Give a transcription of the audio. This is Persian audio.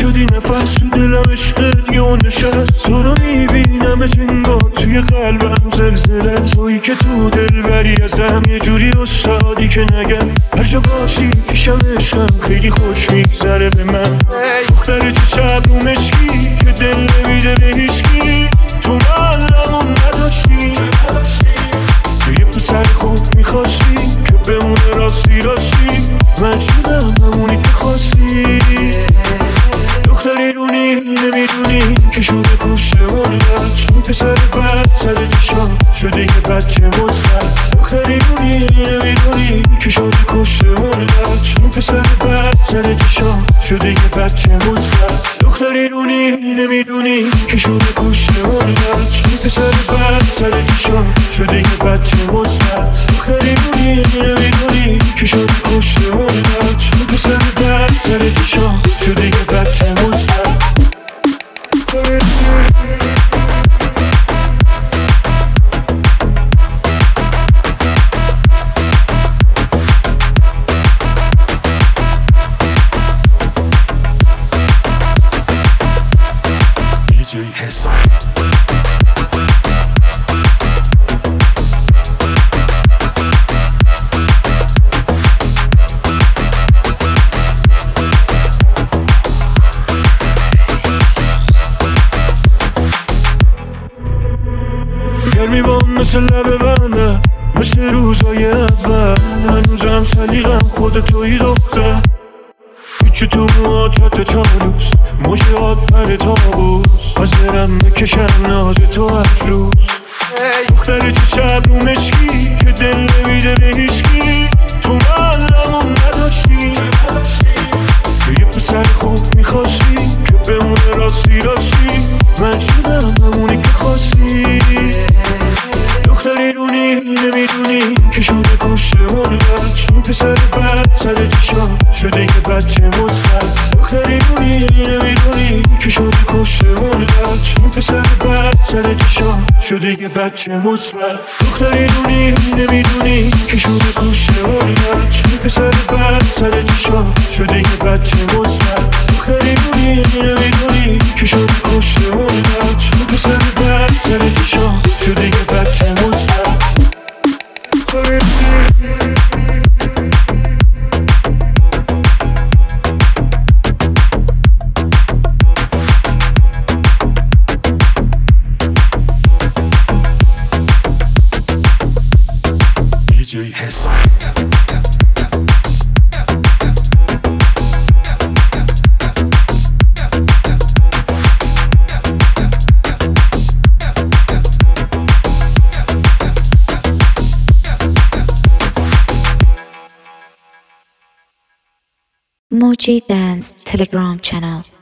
شدی نفس تو دلم عشقت یه نشست. تو رو میبینمت انگار توی قلبم زلزله. تویی که تو دل بری ازم یه جوری استادی که نگم. هر جا باشی پیشم عشقم خیلی خوش میگذره به من. دختر چشم رو مشکی که دل نمیده به هیچکی. تو معلمون نداشتی یه پسر خوب میخواستی که بمونه راستی راستی. من شدم همونی که خواستی. دختری رونی نمیدونی که شده کشته مردد. این پسر بد سر چشم شده یه بچه مثبت. دختری رونی نمیدونی که شده کشته مردد. این پسر بد سر چشم شده یه بچه مثبت. دختری رونی نمیدونی که شده کشته مردد. این پسر بد سر چشم شده یه بچه مثبت. دختری رونی نمیدونی که شده کشته مردد. این پسر بد سر چشم شده یه بچه مثبت. گرمی بام مثل لبه بنده مثل روزای اول. هنوزم سلیقم خود توی دختر. پیچ تو موهات چات چالوس موجهات پر تابوس. حاضرم بکشم ناز تو هر روز. دختر چشم رو مشکی که دل نمیده به هیچکی. تو معلمون نداشتی یه پسر خوب میخواستی که بمونه راستی راستی. من شدم همونی که خواستی. دختری رونی نمیدونی که شده کشته مردد. این پسر بد سر چشم شده یه بچه مثبت. دختری رونی نمیدونی که شده کشته مردد. این پسر بد سر چشم شده یه بچه مثبت. دختری رونی نمیدونی که شده کشته مردد. این پسر بد سر چشم شده یه بچه مثبت. دختری رونی نمیدونی که شده کشته مردد. این پسر بد سر چشم شده یه بچه مثبت. Moji Dance Telegram channel.